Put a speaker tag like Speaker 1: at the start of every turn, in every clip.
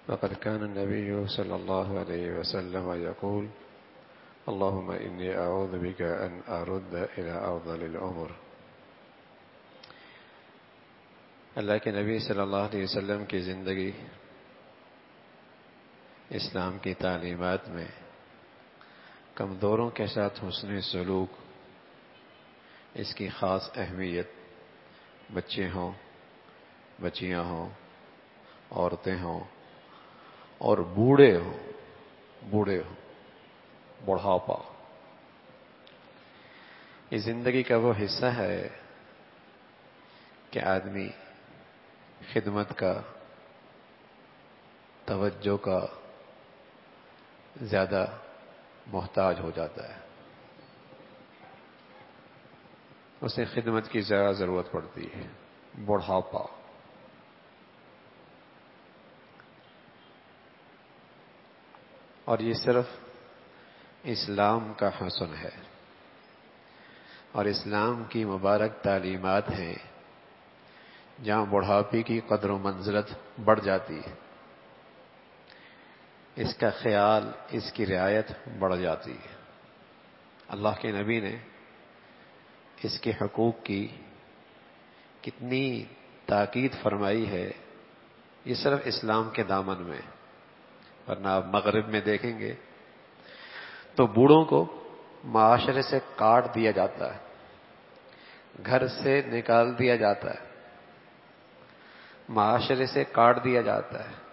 Speaker 1: وقد كان النبي صلى الله عليه وسلم يقول اللهم إني أعوذ بك أن أرد إلى أفضل الأمور. اللہ کے نبی صلی اللہ علیہ وسلم کی زندگی اسلام کی تعلیمات میں کمزوروں کے ساتھ حسن سلوک، اس کی خاص اہمیت، بچے ہوں، بچیاں ہوں، عورتیں ہوں اور بوڑھے ہوں، بڑھاپا، یہ زندگی کا وہ حصہ ہے کہ آدمی خدمت کا، توجہ کا زیادہ محتاج ہو جاتا ہے، اسے خدمت کی زیادہ ضرورت پڑتی ہے. بڑھاپا، اور یہ صرف اسلام کا حسن ہے اور اسلام کی مبارک تعلیمات ہیں جہاں بڑھاپے کی قدر و منزلت بڑھ جاتی ہے، اس کا خیال، اس کی رعایت بڑھ جاتی ہے. اللہ کے نبی نے اس کے حقوق کی کتنی تاکید فرمائی ہے، یہ صرف اسلام کے دامن میں. ورنہ آپ مغرب میں دیکھیں گے تو بوڑھوں کو معاشرے سے کاٹ دیا جاتا ہے، گھر سے نکال دیا جاتا ہے، معاشرے سے کاٹ دیا جاتا ہے،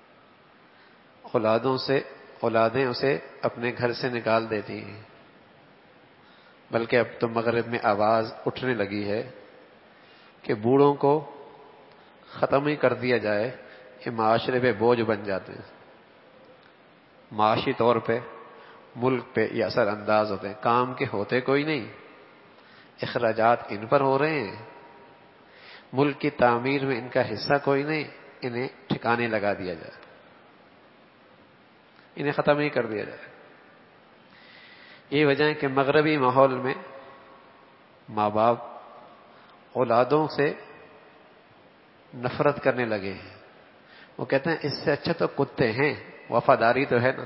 Speaker 1: اولادیں اسے اپنے گھر سے نکال دیتی ہیں. بلکہ اب تو مغرب میں آواز اٹھنے لگی ہے کہ بوڑھوں کو ختم ہی کر دیا جائے، یہ معاشرے پہ بوجھ بن جاتے ہیں، معاشی طور پہ ملک پہ یہ اثر انداز ہوتے ہیں. کام کے ہوتے کوئی نہیں، اخراجات ان پر ہو رہے ہیں، ملک کی تعمیر میں ان کا حصہ کوئی نہیں، انہیں ٹھکانے لگا دیا جائے، انہیں ختم ہی کر دیا جائے. یہ وجہ ہے کہ مغربی ماحول میں ماں باپ اولادوں سے نفرت کرنے لگے ہیں. وہ کہتے ہیں اس سے اچھا تو کتے ہیں، وفاداری تو ہے نا.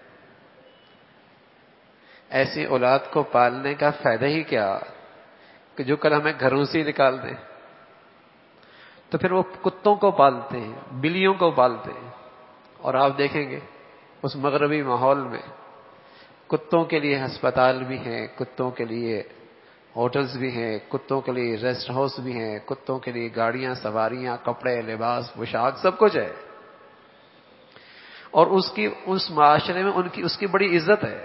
Speaker 1: ایسی اولاد کو پالنے کا فائدہ ہی کیا کہ جو کل ہمیں گھروں سے نکال دیں. تو پھر وہ کتوں کو پالتے ہیں، بلیوں کو پالتے ہیں. اور آپ دیکھیں گے اس مغربی ماحول میں کتوں کے لیے ہسپتال بھی ہیں، کتوں کے لیے ہوٹلز بھی ہیں، کتوں کے لیے ریسٹ ہاؤس بھی ہیں، کتوں کے لیے گاڑیاں، سواریاں، کپڑے، لباس، پوشاک، سب کچھ ہے. اور اس معاشرے میں اس کی بڑی عزت ہے،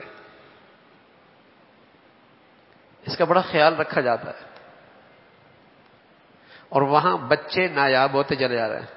Speaker 1: اس کا بڑا خیال رکھا جاتا ہے. اور وہاں بچے نایاب ہوتے چلے جا رہے ہیں،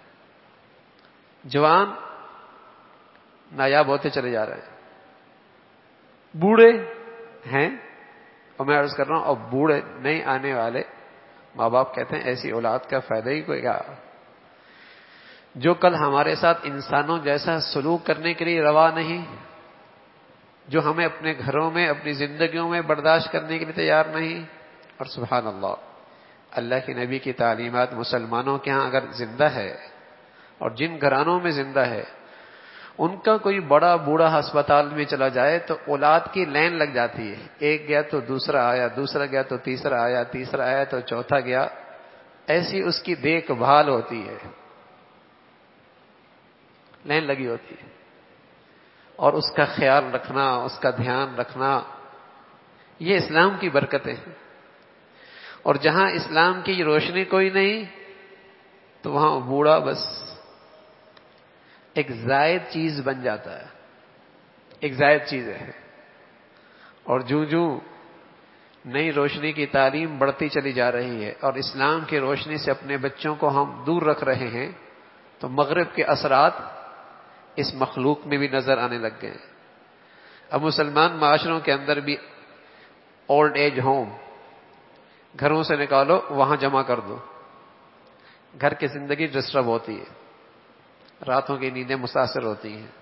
Speaker 1: جوان نایاب ہوتے چلے جا رہے ہیں، بوڑھے ہیں. اور میں عرض کر رہا ہوں اب بوڑھے نہیں آنے والے ماں باپ کہتے ہیں ایسی اولاد کا فائدہ ہی کوئی کیا، جو کل ہمارے ساتھ انسانوں جیسا سلوک کرنے کے لیے روا نہیں، جو ہمیں اپنے گھروں میں، اپنی زندگیوں میں برداشت کرنے کے لیے تیار نہیں. اور سبحان اللہ، اللہ کے نبی کی تعلیمات مسلمانوں کے ہاں اگر زندہ ہے، اور جن گھرانوں میں زندہ ہے، ان کا کوئی بڑا بوڑھا ہسپتال میں چلا جائے تو اولاد کی لائن لگ جاتی ہے. ایک گیا تو دوسرا آیا، دوسرا گیا تو تیسرا آیا، تیسرا آیا تو چوتھا گیا. ایسی اس کی دیکھ بھال ہوتی ہے، لائن لگی ہوتی ہے. اور اس کا خیال رکھنا، اس کا دھیان رکھنا، یہ اسلام کی برکتیں ہیں. اور جہاں اسلام کی روشنی کوئی نہیں تو وہاں بوڑھا بس ایک زائد چیز بن جاتا ہے، ایک زائد چیز ہے. اور جو نئی روشنی کی تعلیم بڑھتی چلی جا رہی ہے اور اسلام کی روشنی سے اپنے بچوں کو ہم دور رکھ رہے ہیں، تو مغرب کے اثرات اس مخلوق میں بھی نظر آنے لگ گئے ہیں. اب مسلمان معاشروں کے اندر بھی اولڈ ایج ہوم، گھروں سے نکالو وہاں جمع کر دو. گھر کی زندگی ڈسٹرب ہوتی ہے، راتوں کی نیندیں متاثر ہوتی ہیں.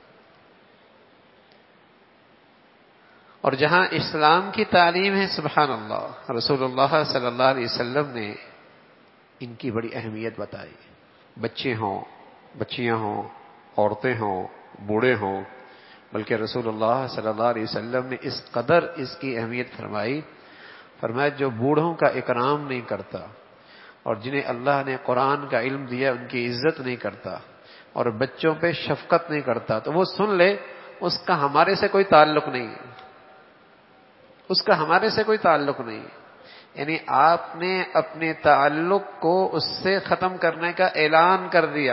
Speaker 1: اور جہاں اسلام کی تعلیم ہے، سبحان اللہ، رسول اللہ صلی اللہ علیہ وسلم نے ان کی بڑی اہمیت بتائی. بچے ہوں، بچیاں ہوں، عورتیں ہوں، بوڑھے ہوں، بلکہ رسول اللہ صلی اللہ علیہ وسلم نے اس قدر اس کی اہمیت فرمایا جو بوڑھوں کا اکرام نہیں کرتا اور جنہیں اللہ نے قرآن کا علم دیا ان کی عزت نہیں کرتا اور بچوں پہ شفقت نہیں کرتا، تو وہ سن لے اس کا ہمارے سے کوئی تعلق نہیں ہے، اس کا ہمارے سے کوئی تعلق نہیں ہے۔ یعنی آپ نے اپنے تعلق کو اس سے ختم کرنے کا اعلان کر دیا۔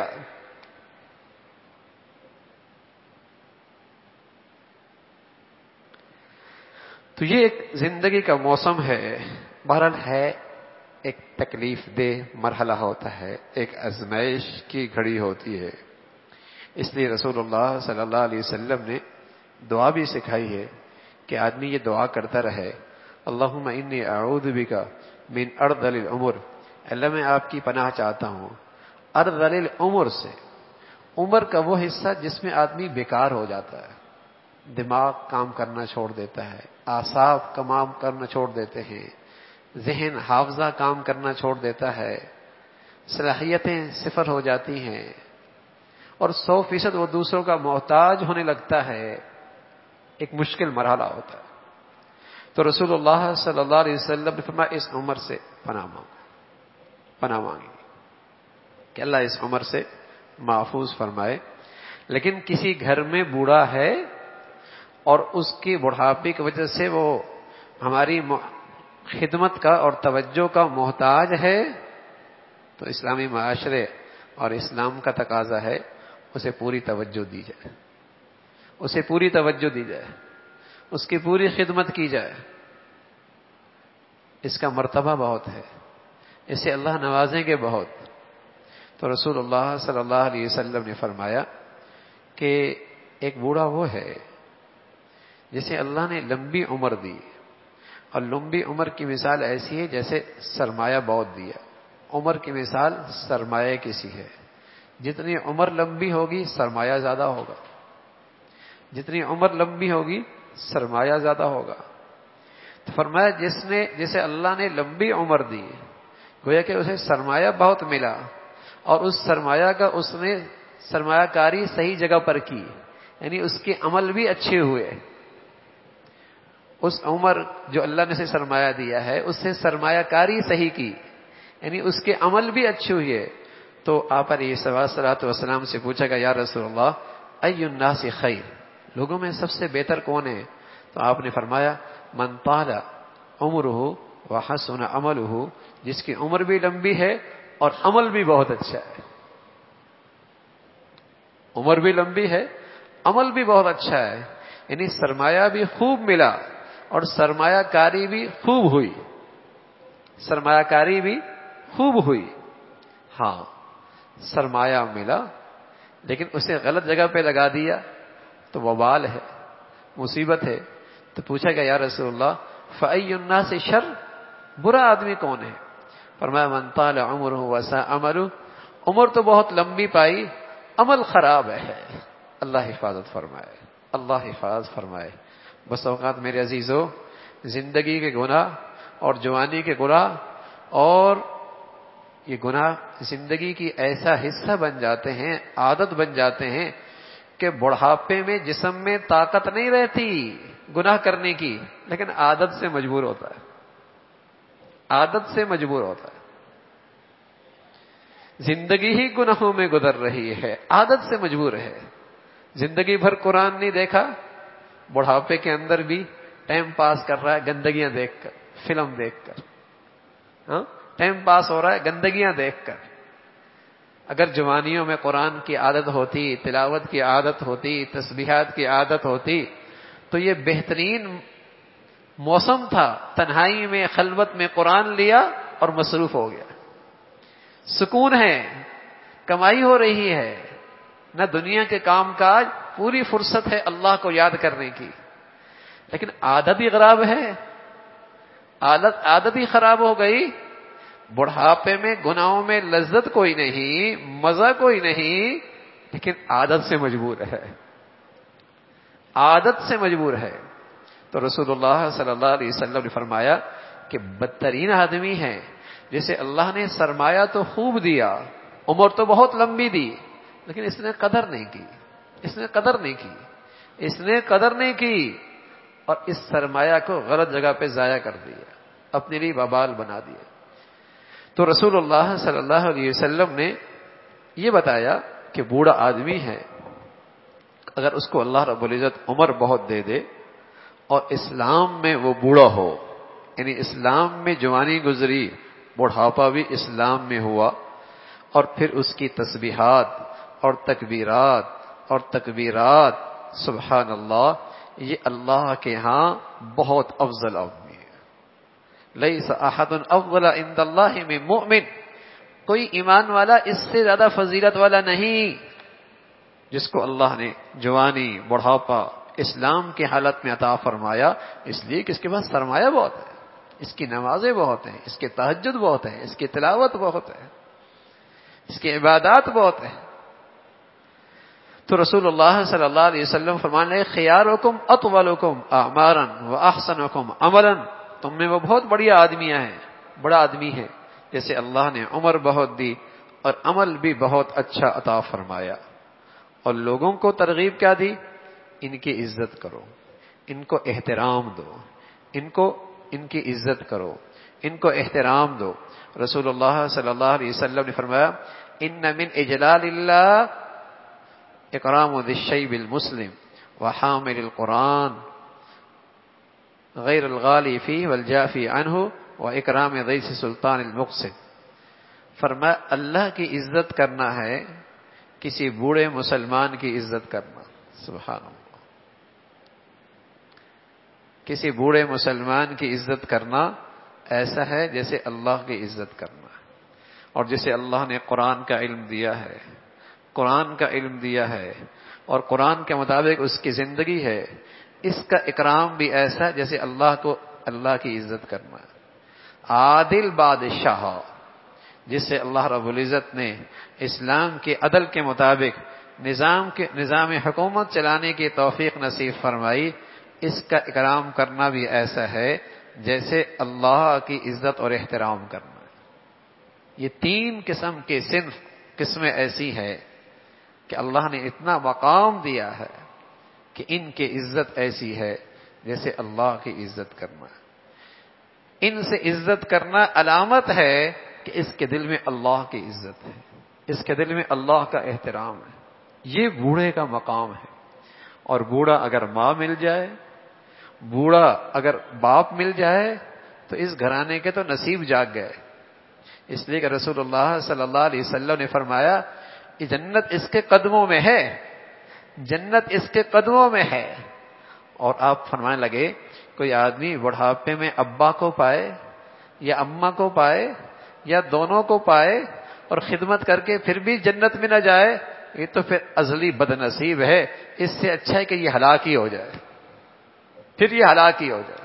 Speaker 1: تو یہ ایک زندگی کا موسم ہے، بہرحال ہے ایک تکلیف دہ مرحلہ ہوتا ہے، ایک آزمائش کی گھڑی ہوتی ہے۔ اس لیے رسول اللہ صلی اللہ علیہ وسلم نے دعا بھی سکھائی ہے کہ آدمی یہ دعا کرتا رہے، اللہم انی اعوذ بک من ارذل العمر، اللہ میں آپ کی پناہ چاہتا ہوں ارذل العمر سے، عمر کا وہ حصہ جس میں آدمی بیکار ہو جاتا ہے، دماغ کام کرنا چھوڑ دیتا ہے، اعصاب کام کرنا چھوڑ دیتے ہیں، ذہن حافظہ کام کرنا چھوڑ دیتا ہے، صلاحیتیں صفر ہو جاتی ہیں اور 100% وہ دوسروں کا محتاج ہونے لگتا ہے، ایک مشکل مرحلہ ہوتا ہے۔ تو رسول اللہ صلی اللہ علیہ وسلم نے فرمایا اس عمر سے پناہ مانگی کہ اللہ اس عمر سے محفوظ فرمائے۔ لیکن کسی گھر میں بوڑھا ہے اور اس کی بڑھاپے کی وجہ سے وہ ہماری خدمت کا اور توجہ کا محتاج ہے، تو اسلامی معاشرے اور اسلام کا تقاضا ہے اسے پوری توجہ دی جائے، اسے پوری توجہ دی جائے، اس کی پوری خدمت کی جائے۔ اس کا مرتبہ بہت ہے، اسے اللہ نوازیں گے بہت۔ تو رسول اللہ صلی اللہ علیہ وسلم نے فرمایا کہ ایک بوڑھا وہ ہے جسے اللہ نے لمبی عمر دی، اور لمبی عمر کی مثال ایسی ہے جیسے سرمایہ بہت دیا۔ عمر کی مثال سرمایہ کسی ہے، جتنی عمر لمبی ہوگی سرمایہ زیادہ ہوگا، جتنی عمر لمبی ہوگی سرمایہ زیادہ ہوگا۔ تو فرمایا جسے اللہ نے لمبی عمر دی، گویا کہ اسے سرمایہ بہت ملا، اور اس سرمایہ کا اس نے سرمایہ کاری صحیح جگہ پر کی، یعنی اس کے عمل بھی اچھے ہوئے۔ اس عمر جو اللہ نے اسے سرمایہ دیا ہے اس سے سرمایہ کاری صحیح کی، یعنی اس کے عمل بھی اچھے ہوئے۔ تو آپ علیہ الصلوۃ والسلام سے پوچھا گیا یا رسول اللہ ای الناس خیر، لوگوں میں سب سے بہتر کون ہے؟ تو آپ نے فرمایا من طال عمرہ وحسن عملہ، جس کی عمر بھی لمبی ہے اور عمل بھی بہت اچھا ہے۔ عمر بھی لمبی ہے، عمل بھی بہت اچھا ہے، یعنی سرمایہ بھی خوب ملا اور سرمایہ کاری بھی خوب ہوئی، سرمایہ کاری بھی خوب ہوئی۔ ہاں سرمایہ ملا لیکن اسے غلط جگہ پہ لگا دیا تو وبال ہے، مصیبت ہے۔ تو پوچھا گیا یا رسول اللہ فأی الناس شر، برا آدمی کون ہے؟ فرمایا من طال عمرہ وساء عملہ، عمر تو بہت لمبی پائی عمل خراب ہے۔ اللہ حفاظت فرمائے، اللہ حفاظت فرمائے۔ بس اوقات میرے عزیزو، زندگی کے گناہ اور جوانی کے گناہ اور یہ گناہ زندگی کی ایسا حصہ بن جاتے ہیں، عادت بن جاتے ہیں کہ بڑھاپے میں جسم میں طاقت نہیں رہتی گناہ کرنے کی، لیکن عادت سے مجبور ہوتا ہے، عادت سے مجبور ہوتا ہے۔ زندگی ہی گناہوں میں گزر رہی ہے، عادت سے مجبور ہے۔ زندگی بھر قرآن نہیں دیکھا، بڑھاپے کے اندر بھی ٹائم پاس کر رہا ہے گندگیاں دیکھ کر، فلم دیکھ کر، ہاں ٹائم پاس ہو رہا ہے گندگیاں دیکھ کر۔ اگر جوانیوں میں قرآن کی عادت ہوتی، تلاوت کی عادت ہوتی، تسبیحات کی عادت ہوتی تو یہ بہترین موسم تھا، تنہائی میں خلوت میں قرآن لیا اور مصروف ہو گیا، سکون ہے، کمائی ہو رہی ہے، نہ دنیا کے کام کاج، پوری فرصت ہے اللہ کو یاد کرنے کی۔ لیکن عادت ہی خراب ہے، عادت ہی خراب ہو گئی، بڑھاپے میں گناہوں میں لذت کوئی نہیں، مزہ کوئی نہیں، لیکن عادت سے مجبور ہے، عادت سے مجبور ہے۔ تو رسول اللہ صلی اللہ علیہ وسلم نے فرمایا کہ بدترین آدمی ہے جسے اللہ نے سرمایہ تو خوب دیا، عمر تو بہت لمبی دی، لیکن اس نے قدر نہیں کی، اس نے قدر نہیں کی، اس نے قدر نہیں کی، اور اس سرمایہ کو غلط جگہ پہ ضائع کر دیا، اپنے لیے وبال بنا دیا۔ تو رسول اللہ صلی اللہ علیہ وسلم نے یہ بتایا کہ بوڑھا آدمی ہے، اگر اس کو اللہ رب العزت عمر بہت دے دے اور اسلام میں وہ بوڑھا ہو، یعنی اسلام میں جوانی گزری، بڑھاپا بھی اسلام میں ہوا، اور پھر اس کی تسبیحات اور تکبیرات سبحان اللہ، یہ اللہ کے ہاں بہت افضل آدمی ہے۔ لیس احد افضل عند اللہ من مؤمن، کوئی ایمان والا اس سے زیادہ فضیلت والا نہیں، جس کو اللہ نے جوانی، بڑھاپا اسلام کی حالت میں عطا فرمایا، اس لیے کہ اس کے پاس سرمایہ بہت ہے، اس کی نمازیں بہت ہیں، اس کے تہجد بہت ہے، اس کی تلاوت بہت ہے، اس کی عبادات بہت ہے۔ تو رسول اللہ صلی اللہ علیہ وسلم فرمان لگے خیارکم اطولکم اعمارا واحسنکم عملا، تم میں وہ بہت بڑا آدمی ہے جیسے اللہ نے عمر بہت دی اور عمل بھی بہت اچھا عطا فرمایا۔ اور لوگوں کو ترغیب کیا دی؟ ان کی عزت کرو، ان کو احترام دو، ان کی عزت کرو، ان کو احترام دو۔ رسول اللہ صلی اللہ علیہ وسلم نے فرمایا ان من اجلال اللہ اکرام ذی الشیب المسلم وحامل القرآن غیر الغالی فیہ والجافی عنہ واکرام ضیف سلطان المقصد۔ فرمایا اللہ کی عزت کرنا ہے کسی بوڑھے مسلمان کی عزت کرنا، سبحان اللہ، کسی بوڑھے مسلمان کی عزت کرنا ایسا ہے جیسے اللہ کی عزت کرنا، اور جسے اللہ نے قرآن کا علم دیا ہے، قرآن کا علم دیا ہے اور قرآن کے مطابق اس کی زندگی ہے، اس کا اکرام بھی ایسا جیسے اللہ کی عزت کرنا۔ عادل بادشاہ، جسے اللہ رب العزت نے اسلام کے عدل کے مطابق نظام حکومت چلانے کی توفیق نصیب فرمائی، اس کا اکرام کرنا بھی ایسا ہے جیسے اللہ کی عزت اور احترام کرنا۔ یہ تین قسم کے قسمیں ایسی ہے کہ اللہ نے اتنا مقام دیا ہے کہ ان کی عزت ایسی ہے جیسے اللہ کی عزت کرنا۔ ان سے عزت کرنا علامت ہے کہ اس کے دل میں اللہ کی عزت ہے، اس کے دل میں اللہ کا احترام ہے۔ یہ بوڑھے کا مقام ہے، اور بوڑھا اگر ماں مل جائے، بوڑھا اگر باپ مل جائے تو اس گھرانے کے تو نصیب جاگ گئے۔ اس لیے کہ رسول اللہ صلی اللہ علیہ وسلم نے فرمایا کہ جنت اس کے قدموں میں ہے، جنت اس کے قدموں میں ہے۔ اور آپ فرمانے لگے کوئی آدمی بڑھاپے میں ابا کو پائے یا اماں کو پائے یا دونوں کو پائے اور خدمت کر کے پھر بھی جنت میں نہ جائے، یہ تو پھر ازلی بد نصیب ہے۔ اس سے اچھا ہے کہ یہ ہلاک ہی ہو جائے، پھر یہ ہلاک ہی ہو جائے۔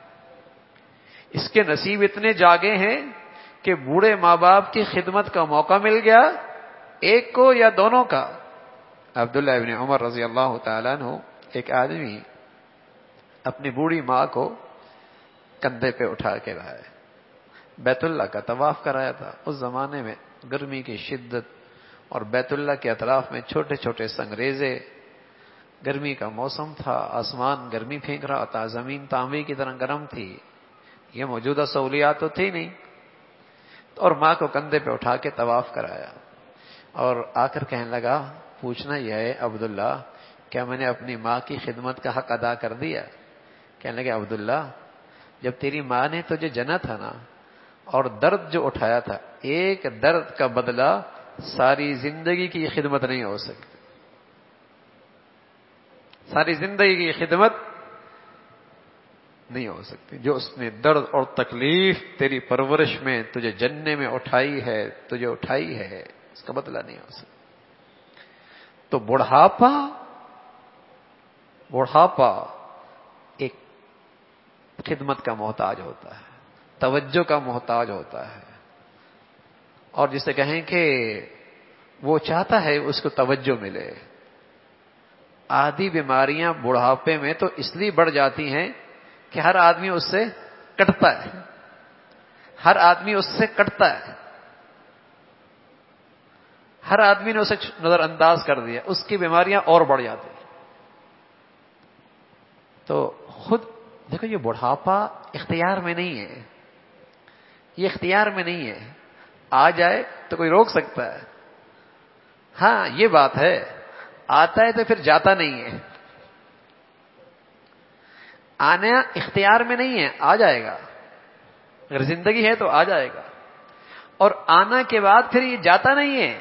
Speaker 1: اس کے نصیب اتنے جاگے ہیں کہ بوڑھے ماں باپ کی خدمت کا موقع مل گیا، ایک کو یا دونوں کا۔ عبداللہ ابن عمر رضی اللہ تعالیٰ عنہ، ایک آدمی اپنی بوڑھی ماں کو کندھے پہ اٹھا کے لائے، بیت اللہ کا طواف کرایا تھا۔ اس زمانے میں گرمی کی شدت اور بیت اللہ کے اطراف میں چھوٹے چھوٹے سنگریزے، گرمی کا موسم تھا، آسمان گرمی پھینک رہا تھا، زمین تانبے کی طرح گرم تھی، یہ موجودہ سہولیات تو تھی نہیں، اور ماں کو کندھے پہ اٹھا کے طواف کرایا، اور آ کر کہنے لگا پوچھنا یہ ہے عبداللہ کیا میں نے اپنی ماں کی خدمت کا حق ادا کر دیا؟ کہنے لگے عبداللہ جب تیری ماں نے تجھے جنا تھا نا، اور درد جو اٹھایا تھا، ایک درد کا بدلہ ساری زندگی کی خدمت نہیں ہو سکتی، ساری زندگی کی خدمت نہیں ہو سکتی۔ جو اس نے درد اور تکلیف تیری پرورش میں تجھے جننے میں اٹھائی ہے، تجھے اٹھائی ہے، اس کا بدلہ نہیں ہو سکتا۔ تو بڑھاپا ایک خدمت کا محتاج ہوتا ہے، توجہ کا محتاج ہوتا ہے، اور جسے کہیں کہ وہ چاہتا ہے اس کو توجہ ملے۔ آدھی بیماریاں بڑھاپے میں تو اس لیے بڑھ جاتی ہیں کہ ہر آدمی اس سے کٹتا ہے، ہر آدمی اس سے کٹتا ہے، ہر آدمی نے اسے نظر انداز کر دیا، اس کی بیماریاں اور بڑھ جاتی. تو خود دیکھو یہ بڑھاپا اختیار میں نہیں ہے، یہ اختیار میں نہیں ہے. آ جائے تو کوئی روک سکتا ہے؟ ہاں یہ بات ہے، آتا ہے تو پھر جاتا نہیں ہے. آنا اختیار میں نہیں ہے، آ جائے گا. اگر زندگی ہے تو آ جائے گا، اور آنا کے بعد پھر یہ جاتا نہیں ہے.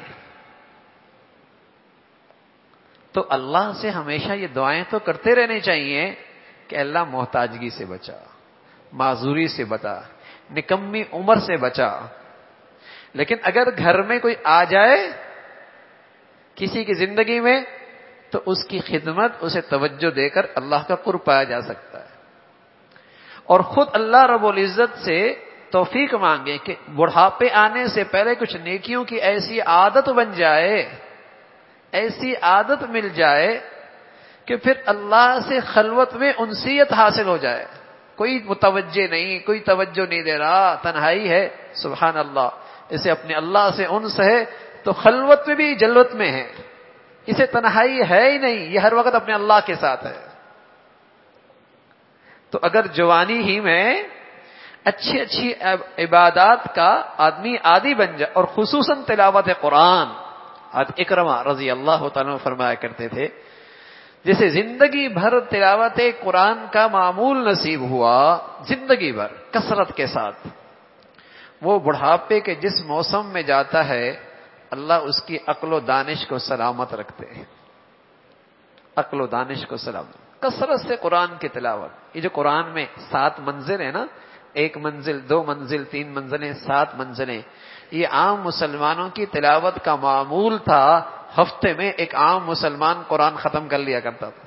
Speaker 1: تو اللہ سے ہمیشہ یہ دعائیں تو کرتے رہنے چاہیے کہ اللہ محتاجگی سے بچا، معذوری سے بچا، نکمی عمر سے بچا. لیکن اگر گھر میں کوئی آ جائے کسی کی زندگی میں، تو اس کی خدمت، اسے توجہ دے کر اللہ کا قرب پایا جا سکتا ہے. اور خود اللہ رب العزت سے توفیق مانگے کہ بڑھاپے آنے سے پہلے کچھ نیکیوں کی ایسی عادت بن جائے، ایسی عادت مل جائے کہ پھر اللہ سے خلوت میں انسیت حاصل ہو جائے. کوئی متوجہ نہیں، کوئی توجہ نہیں دے رہا، تنہائی ہے، سبحان اللہ، اسے اپنے اللہ سے انس ہے تو خلوت میں بھی جلوت میں ہے. اسے تنہائی ہے ہی نہیں، یہ ہر وقت اپنے اللہ کے ساتھ ہے. تو اگر جوانی ہی میں اچھی اچھی عبادات کا آدمی عادی بن جائے، اور خصوصاً تلاوت قرآن. اکرمہ رضی اللہ تعالیٰ فرمایا کرتے تھے جسے زندگی بھر تلاوت قرآن کا معمول نصیب ہوا، زندگی بھر کثرت کے ساتھ، وہ بڑھاپے کے جس موسم میں جاتا ہے اللہ اس کی عقل و دانش کو سلامت رکھتے ہیں. عقل و دانش کو سلامت، کثرت سے قرآن کی تلاوت. یہ جو قرآن میں 7 منزل ہیں نا، 1 منزل، 2 منزل، 3 منزلیں، 7 منزلیں، یہ عام مسلمانوں کی تلاوت کا معمول تھا. ہفتے میں ایک عام مسلمان قرآن ختم کر لیا کرتا تھا.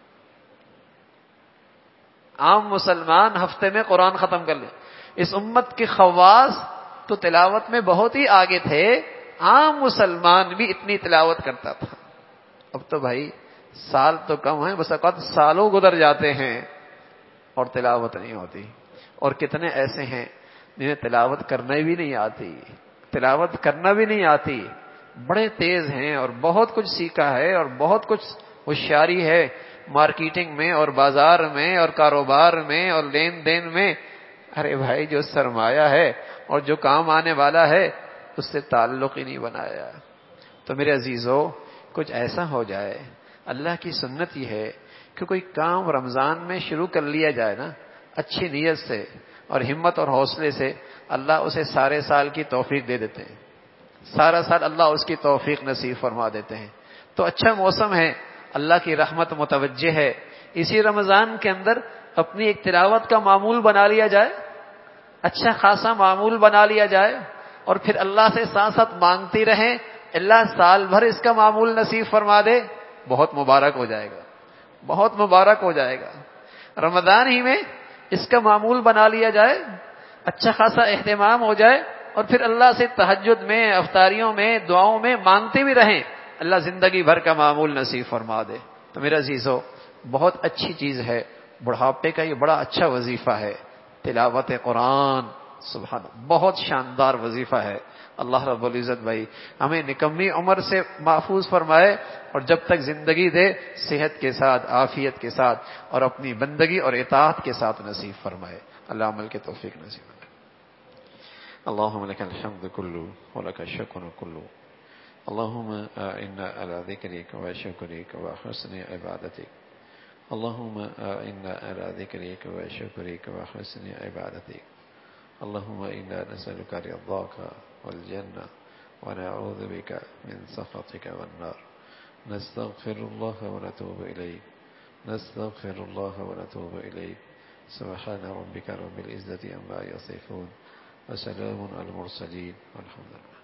Speaker 1: عام مسلمان ہفتے میں قرآن ختم کر لیا. اس امت کے خواص تو تلاوت میں بہت ہی آگے تھے، عام مسلمان بھی اتنی تلاوت کرتا تھا. اب تو بھائی سال تو کم ہیں، بس اوقات سالوں گزر جاتے ہیں اور تلاوت نہیں ہوتی. اور کتنے ایسے ہیں جنہیں تلاوت کرنا بھی نہیں آتی، تلاوت کرنا بھی نہیں آتی، بڑے تیز ہیں اور بہت کچھ سیکھا ہے اور بہت کچھ ہوشیاری ہے مارکیٹنگ میں اور بازار میں اور کاروبار میں اور لین دین میں. ارے بھائی جو سرمایہ ہے اور جو کام آنے والا ہے اس سے تعلق ہی نہیں بنایا. تو میرے عزیزو کچھ ایسا ہو جائے. اللہ کی سنت یہ ہے کہ کوئی کام رمضان میں شروع کر لیا جائے نا اچھی نیت سے اور ہمت اور حوصلے سے، اللہ اسے سارے سال کی توفیق دے دیتے ہیں. سارا سال اللہ اس کی توفیق نصیب فرما دیتے ہیں. تو اچھا موسم ہے، اللہ کی رحمت متوجہ ہے. اسی رمضان کے اندر اپنی ایک تلاوت کا معمول بنا لیا جائے، اچھا خاصا معمول بنا لیا جائے، اور پھر اللہ سے ساتھ ساتھ مانگتی رہیں اللہ سال بھر اس کا معمول نصیب فرما دے. بہت مبارک ہو جائے گا، بہت مبارک ہو جائے گا. رمضان ہی میں اس کا معمول بنا لیا جائے، اچھا خاصا اہتمام ہو جائے، اور پھر اللہ سے تہجد میں، افطاریوں میں، دعاؤں میں مانگتے بھی رہیں اللہ زندگی بھر کا معمول نصیب فرما دے. تو میرا عزیزو بہت اچھی چیز ہے، بڑھاپے کا یہ بڑا اچھا وظیفہ ہے تلاوت قرآن. سبحان اللہ، بہت شاندار وظیفہ ہے. اللہ رب العزت بھائی ہمیں نکمی عمر سے محفوظ فرمائے، اور جب تک زندگی دے صحت کے ساتھ، عافیت کے ساتھ، اور اپنی بندگی اور اطاعت کے ساتھ نصیب فرمائے. اللہ عمل کے توفیق نصیب فرمائے. اللهم لك الحمد كله ولك الشكر كله. اللهم إنا على ذكرك وشكرك وحسن عبادتك. اللهم إنا على ذكرك وشكرك وحسن عبادتك. اللهم إنا نسألك رضاك والجنة ونعوذ بك من سخطك والنار. نستغفر الله ونتوب إليك، نستغفر الله ونتوب إليك. سبحان ربك رب العزة عما يصفون وسلام على المرسلين والحمد لله.